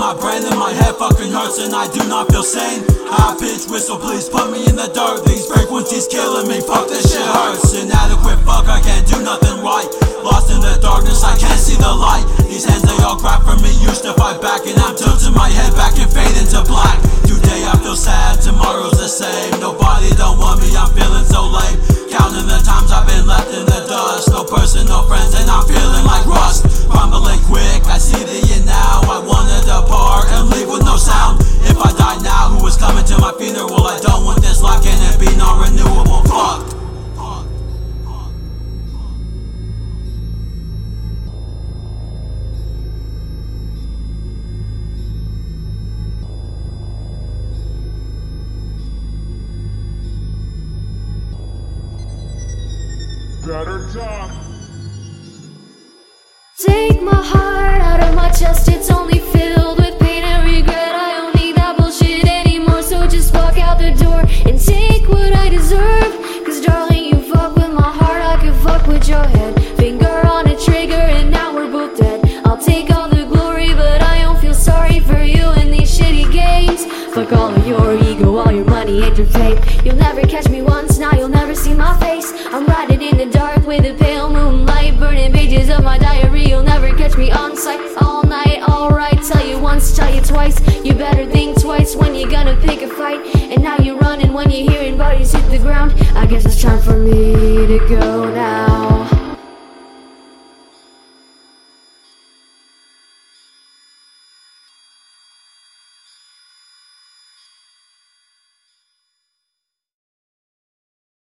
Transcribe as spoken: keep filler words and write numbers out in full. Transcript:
my brain and my head fucking hurts and I do not feel sane. High pitch whistle, please put me in the dirt. These frequencies killing me, fuck this shit hurts. Inadequate fuck, I can't do nothing right. Lost in the darkness, I can't see the light. These hands they all grab from me, used to fight back, and I'm tilting my head back and fade into black. Today I feel sad, tomorrow's the same. Nobody don't want me, I'm feeling so lame. Counting the times I've been left in the dust. No person, no friends, and I'm feeling like rust. Crumbling quick, I see the end now. I wanna depart and leave with no sound. If I die now, who is coming to my funeral? I don't want this life, can it be non-renewable? Fuck. Better talk. Take my heart out of my chest, it's only filled with pain and regret. I don't need that bullshit anymore, so just walk out the door and take what I deserve. Cause darling, you fuck with my heart, I could fuck with your head. Finger on a trigger and now we're both dead. I'll take all the glory, but I don't feel sorry for you in these shitty games. Fuck all of your ego, all your money and your fame. You'll never catch me once, now you'll never see my face. I'm riding in the dark with a pale moonlight, burning pages of my diary. You'll never catch me on sight all night, alright. Tell you once, tell you twice, you better think twice when you're gonna pick a fight. And now you're running when you're hearing bodies hit the ground. I guess it's time for me to go.